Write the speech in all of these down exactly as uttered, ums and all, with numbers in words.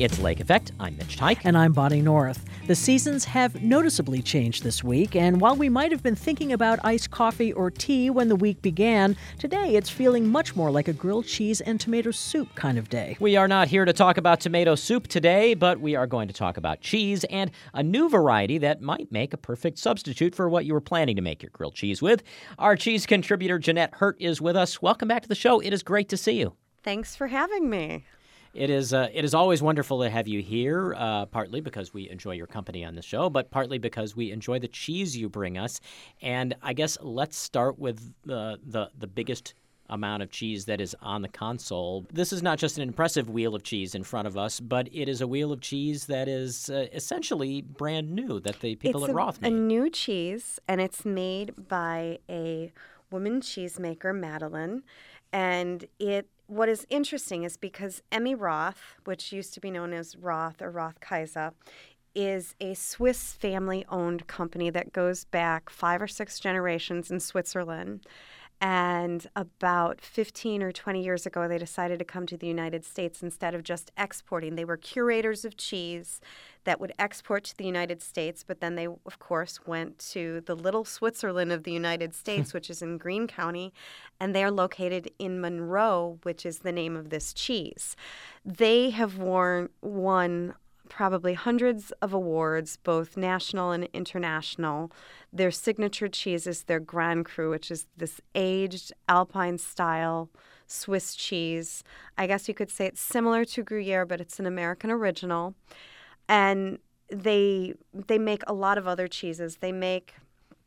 It's Lake Effect. I'm Mitch Tyke. And I'm Bonnie North. The seasons have noticeably changed this week, and while we might have been thinking about iced coffee or tea when the week began, today it's feeling much more like a grilled cheese and tomato soup kind of day. We are not here to talk about tomato soup today, but we are going to talk about cheese and a new variety that might make a perfect substitute for what you were planning to make your grilled cheese with. Our cheese contributor, Jeanette Hurt, is with us. Welcome back to the show. It is great to see you. Thanks for having me. It is uh, it is always wonderful to have you here, uh, partly because we enjoy your company on the show, but partly because we enjoy the cheese you bring us. And I guess let's start with the the, the biggest amount of cheese that is on the console. This is not just an impressive wheel of cheese in front of us, but it is a wheel of cheese that is uh, essentially brand new, that the people it's at a, Roth made. It's a new cheese, and it's made by a woman cheesemaker, Madeline, and it what is interesting is because Emmy Roth, which used to be known as Roth or Roth-Kaiser, is a Swiss family-owned company that goes back five or six generations in Switzerland. And about fifteen or twenty years ago, they decided to come to the United States instead of just exporting. They were curators of cheese that would export to the United States, but then they, of course, went to the little Switzerland of the United States, which is in Greene County, and they're located in Monroe, which is the name of this cheese. They have won, won probably hundreds of awards, both national and international. Their signature cheese is their Grand Cru, which is this aged Alpine-style Swiss cheese. I guess you could say it's similar to Gruyere, but it's an American original. And they they make a lot of other cheeses. They make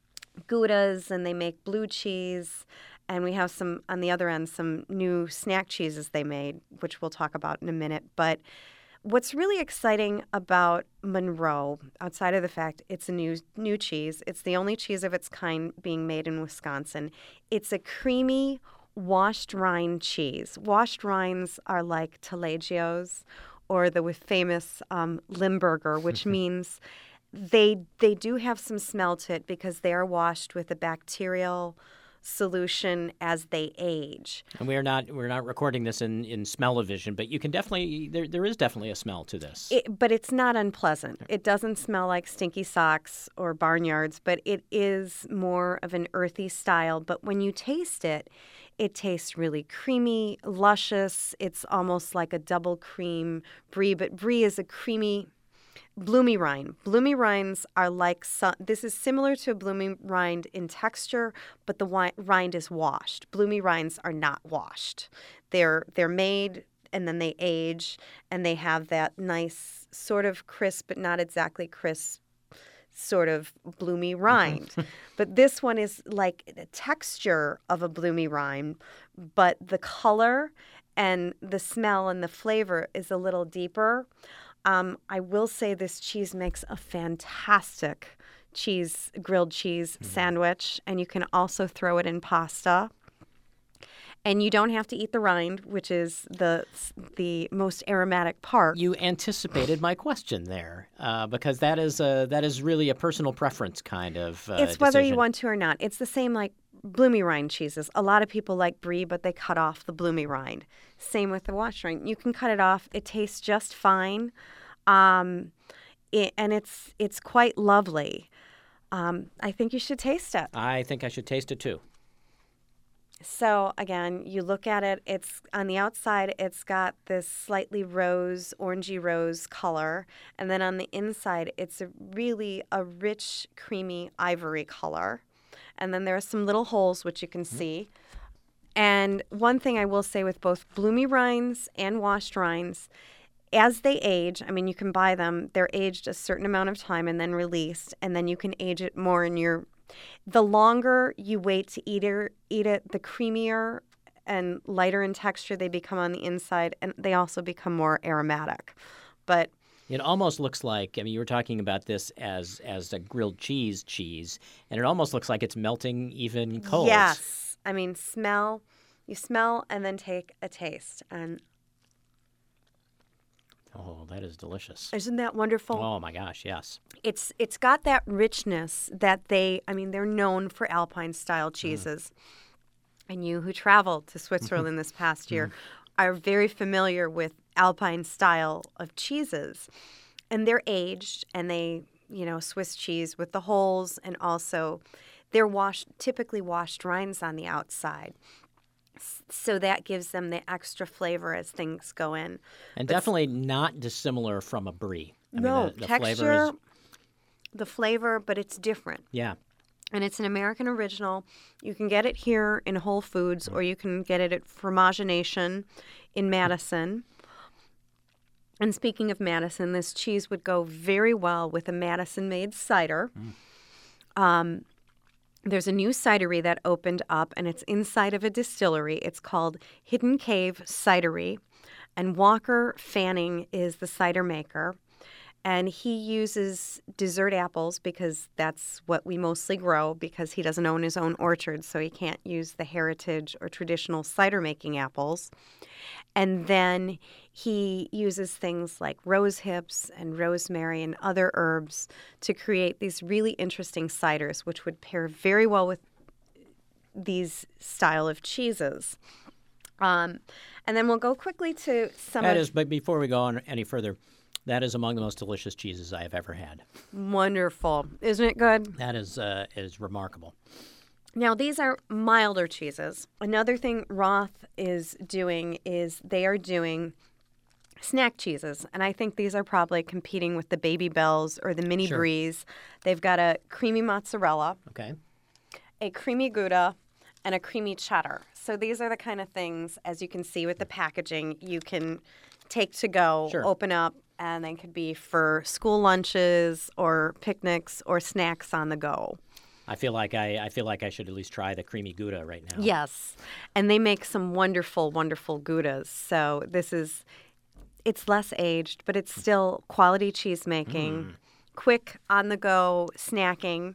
Goudas and they make blue cheese. And we have some, on the other end, some new snack cheeses they made, which we'll talk about in a minute. But what's really exciting about Monroe, outside of the fact it's a new new cheese, it's the only cheese of its kind being made in Wisconsin. It's a creamy, washed rind cheese. Washed rinds are like Taleggio's or the famous um, Limburger, which means they they do have some smell to it because they are washed with a bacterial solution as they age. And we're not we're not recording this in, in smell-o-vision, but you can definitely there there is definitely a smell to this. It, but it's not unpleasant. It doesn't smell like stinky socks or barnyards, but it is more of an earthy style. But when you taste it, it tastes really creamy, luscious. It's almost like a double cream brie, but brie is a creamy bloomy rind. Bloomy rinds are like, some, this is similar to a bloomy rind in texture, but the wi- rind is washed. Bloomy rinds are not washed. They're they're made and then they age and they have that nice sort of crisp, but not exactly crisp, sort of bloomy rind. But this one is like the texture of a bloomy rind, but the color and the smell and the flavor is a little deeper. Um, I will say this cheese makes a fantastic cheese, grilled cheese mm-hmm. sandwich, and you can also throw it in pasta. And you don't have to eat the rind, which is the the most aromatic part. You anticipated my question there, uh, because that is a, that is really a personal preference kind of uh, It's whether decision. you want to or not. It's the same like bloomy rind cheeses. A lot of people like brie, but they cut off the bloomy rind. Same with the washed rind. You can cut it off. It tastes just fine, um, it, and it's it's quite lovely. Um, I think you should taste it. I think I should taste it too. So again, you look at it, it's on the outside, it's got this slightly rose, orangey rose color. And then on the inside, it's a really a rich, creamy ivory color. And then there are some little holes, which you can mm-hmm. see. And one thing I will say with both bloomy rinds and washed rinds, as they age, I mean, you can buy them, they're aged a certain amount of time and then released. And then you can age it more in your The longer you wait to eat it, eat it, the creamier and lighter in texture they become on the inside, and they also become more aromatic. But it almost looks like, I mean, you were talking about this as as a grilled cheese cheese, and it almost looks like it's melting even cold. Yes. I mean, smell, you smell and then take a taste. And oh, that is delicious. Isn't that wonderful? Oh, my gosh, yes. It's It's got that richness that they, I mean, they're known for Alpine-style cheeses. Mm. And you who traveled to Switzerland this past year mm. are very familiar with Alpine style of cheeses. And they're aged, and they, you know, Swiss cheese with the holes, and also they're washed, typically washed rinds on the outside. So that gives them the extra flavor as things go in. And But definitely not dissimilar from a brie. I no, mean, the, the texture, flavor is, the flavor, but it's different. yeah. And it's an American original. You can get it here in Whole Foods, or you can get it at Fromage Nation in Madison. And speaking of Madison, this cheese would go very well with a Madison-made cider. Mm. Um, there's a new cidery that opened up, and it's inside of a distillery. It's called Hidden Cave Cidery, and Walker Fanning is the cider maker. And he uses dessert apples because that's what we mostly grow, because he doesn't own his own orchard, so he can't use the heritage or traditional cider-making apples. And then he uses things like rose hips and rosemary and other herbs to create these really interesting ciders, which would pair very well with these style of cheeses. Um, and then we'll go quickly to some That of... is, but before we go on any further, that is among the most delicious cheeses I have ever had. Wonderful. Isn't it good? That is uh, is remarkable. Now, these are milder cheeses. Another thing Roth is doing is they are doing snack cheeses. And I think these are probably competing with the Baby Bells or the Mini Sure. Bries. They've got a creamy mozzarella, Okay. a creamy Gouda, and a creamy cheddar. So these are the kind of things, as you can see with the packaging, you can take to go, Sure. open up, and they could be for school lunches or picnics or snacks on the go. I feel like I, I feel like I should at least try the creamy Gouda right now. Yes. And they make some wonderful, wonderful Goudas. So this is, it's less aged, but it's still quality cheese making, Mm. quick, on the go, snacking.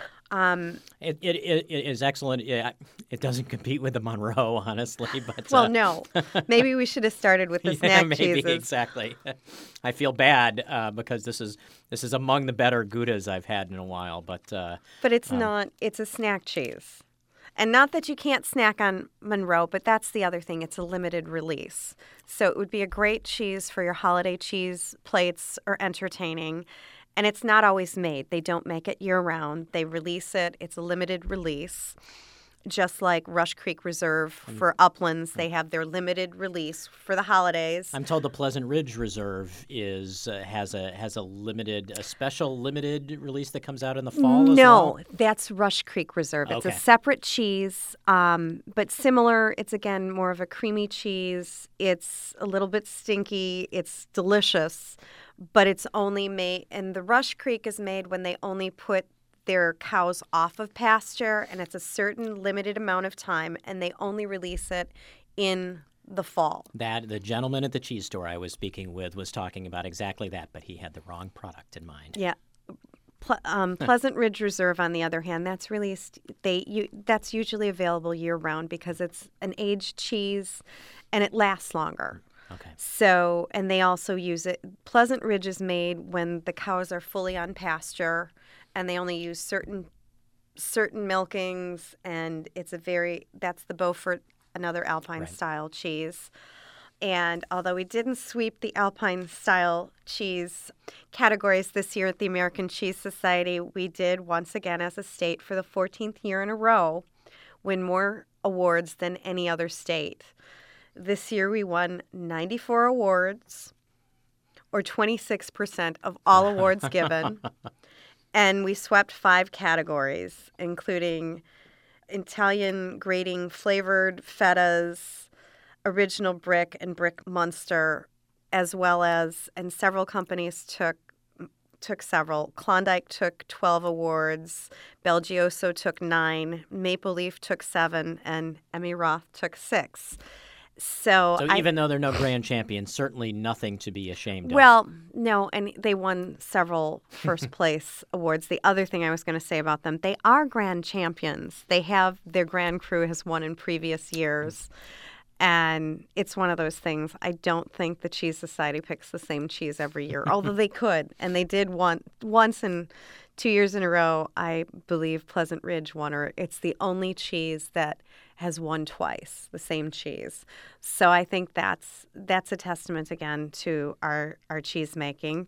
Um, It, it, it, it is excellent. It, it doesn't compete with the Monroe, honestly. But well, uh, no. Maybe we should have started with the yeah, snack maybe, cheeses. exactly. I feel bad uh, because this is this is among the better Goudas I've had in a while. But uh, But it's not, it's a snack cheese. And not that you can't snack on Monroe, but that's the other thing. It's a limited release. So it would be a great cheese for your holiday cheese plates or entertaining. And it's not always made. They don't make it year-round. They release it. It's a limited release. Just like Rush Creek Reserve for uplands, they have their limited release for the holidays. I'm told the Pleasant Ridge Reserve is uh, has a has a limited, a special limited release that comes out in the fall as No, well? that's Rush Creek Reserve. It's Okay. a separate cheese, um, but similar. It's, again, more of a creamy cheese. It's a little bit stinky. It's delicious, but it's only made, and the Rush Creek is made when they only put their cows off of pasture, and it's a certain limited amount of time, and they only release it in the fall. That the gentleman at the cheese store I was speaking with was talking about exactly that, but he had the wrong product in mind. Yeah. Ple- um, Pleasant Ridge Reserve, on the other hand, that's released. They you, that's usually available year round because it's an aged cheese, and it lasts longer. Okay. So, and they also use it. Pleasant Ridge is made when the cows are fully on pasture, and they only use certain certain milkings, and it's a very that's the Beaufort, another Alpine Right. style cheese. And although we didn't sweep the Alpine style cheese categories this year at the American Cheese Society, we did once again as a state for the fourteenth year in a row win more awards than any other state. This year we won ninety-four awards, or twenty-six percent of all awards given. And we swept five categories, including Italian grating flavored fetas, original brick, and brick Munster, as well as, and several companies took took several. Klondike took twelve awards, Belgioso took nine, Maple Leaf took seven, and Emmy Roth took six. So, So I, even though they're no grand champions, certainly nothing to be ashamed of. well, no, and they won several first place awards. The other thing I was going to say about them, they are grand champions. They have, their grand crew has won in previous years. And it's one of those things. I don't think the Cheese Society picks the same cheese every year, although they could. And they did one, once in two years in a row, I believe Pleasant Ridge won, or it's the only cheese that has won twice, the same cheese. So I think that's that's a testament, again, to our, our cheese making.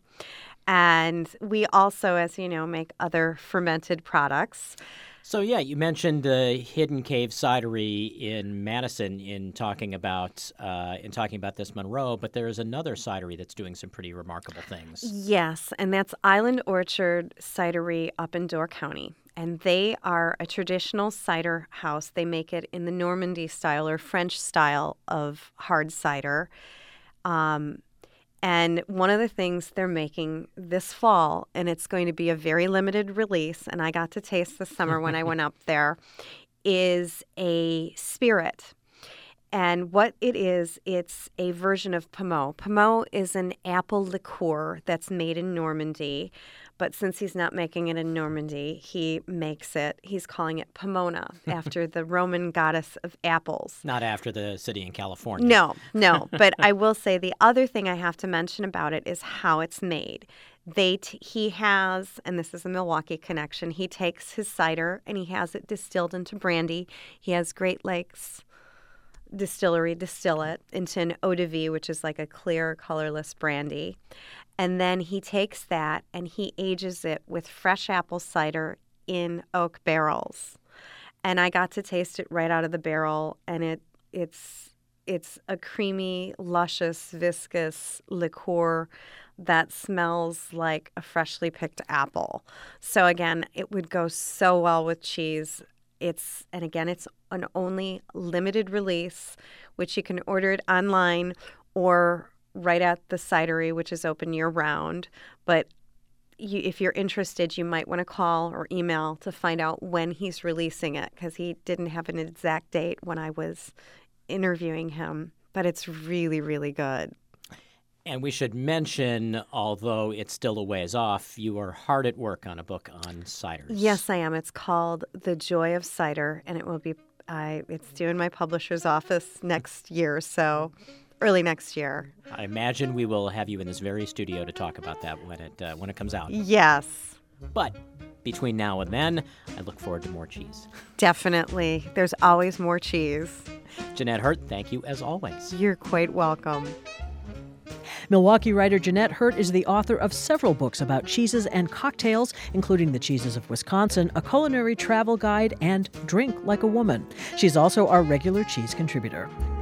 And we also, as you know, make other fermented products. So, yeah, you mentioned the Hidden Cave Cidery in Madison in talking about uh, in talking about this Monroe, but there is another cidery that's doing some pretty remarkable things. Yes, and that's Island Orchard Cidery up in Door County. And they are a traditional cider house. They make it in the Normandy style or French style of hard cider. Um And one of the things they're making this fall, and it's going to be a very limited release, and I got to taste this summer when I went up there, is a spirit. And what it is, it's a version of Pommeau. Pommeau is an apple liqueur that's made in Normandy. But since he's not making it in Normandy, he makes it, he's calling it Pomona, after the Roman goddess of apples. Not after the city in California. No, no. But I will say the other thing I have to mention about it is how it's made. They t- he has, and this is a Milwaukee connection, he takes his cider and he has it distilled into brandy. He has Great Lakes Distillery distill it into an eau de vie, which is like a clear, colorless brandy. And then he takes that and he ages it with fresh apple cider in oak barrels. And I got to taste it right out of the barrel, and it it's it's a creamy, luscious, viscous liqueur that smells like a freshly picked apple. So again, it would go so well with cheese. It's and again, it's an only limited release, which you can order it online or right at the cidery, which is open year-round. But you, if you're interested, you might want to call or email to find out when he's releasing it, because he didn't have an exact date when I was interviewing him. But it's really, really good. And we should mention, although it's still a ways off, you are hard at work on a book on ciders. Yes, I am. It's called The Joy of Cider, and it will be I. It's due in my publisher's office next year, so early next year. I imagine we will have you in this very studio to talk about that when it uh, when it comes out. Yes. But between now and then, I look forward to more cheese. Definitely. There's always more cheese. Jeanette Hurt, thank you as always. You're quite welcome. Milwaukee writer Jeanette Hurt is the author of several books about cheeses and cocktails, including The Cheeses of Wisconsin, A Culinary Travel Guide, and Drink Like a Woman. She's also our regular cheese contributor.